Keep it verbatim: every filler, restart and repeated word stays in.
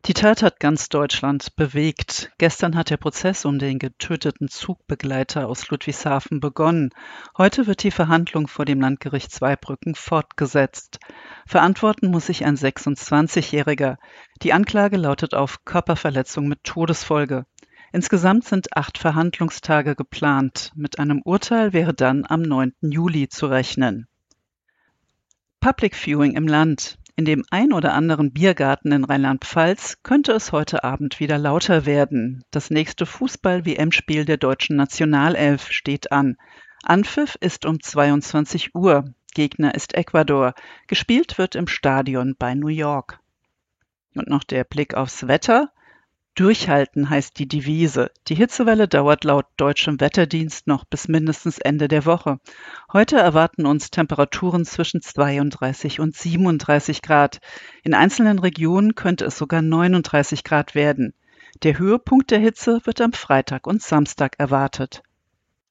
Die Tat hat ganz Deutschland bewegt. Gestern hat der Prozess um den getöteten Zugbegleiter aus Ludwigshafen begonnen. Heute wird die Verhandlung vor dem Landgericht Zweibrücken fortgesetzt. Verantworten muss sich ein sechsundzwanzigjähriger. Die Anklage lautet auf Körperverletzung mit Todesfolge. Insgesamt sind acht Verhandlungstage geplant. Mit einem Urteil wäre dann am neunten Juli zu rechnen. Public Viewing im Land. In dem ein oder anderen Biergarten in Rheinland-Pfalz könnte es heute Abend wieder lauter werden. Das nächste Fußball-W M-Spiel der deutschen Nationalelf steht an. Anpfiff ist um zweiundzwanzig Uhr. Gegner ist Ecuador. Gespielt wird im Stadion bei New York. Und noch der Blick aufs Wetter. Durchhalten heißt die Devise. Die Hitzewelle dauert laut deutschem Wetterdienst noch bis mindestens Ende der Woche. Heute erwarten uns Temperaturen zwischen zweiunddreißig und siebenunddreißig Grad. In einzelnen Regionen könnte es sogar neununddreißig Grad werden. Der Höhepunkt der Hitze wird am Freitag und Samstag erwartet.